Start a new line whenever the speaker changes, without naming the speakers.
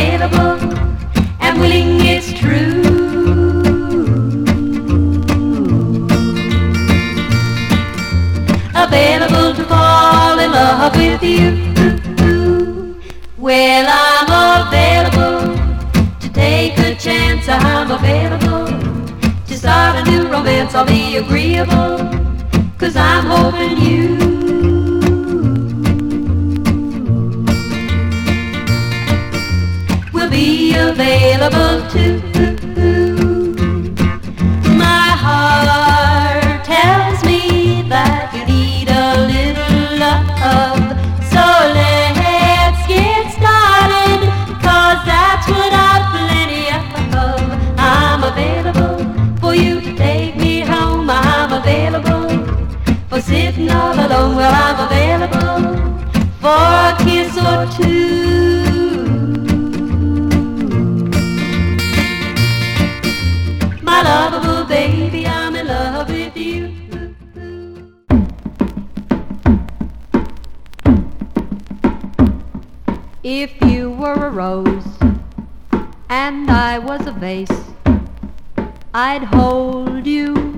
available and willing, it's true. Available to fall in love with you. Well, I'm available to take a chance. I'm available to start a new romance. I'll be agreeable, 'cause I'm hoping you will be available too. My heart tells me that you need a little love, so let's get started, 'cause that's what I've plenty of. I'm available for you to take me home. I'm available for sitting all alone. Well, I'm available for a kiss or two. My lovable baby, I'm in love with you. If you were a rose and I was a vase, I'd hold you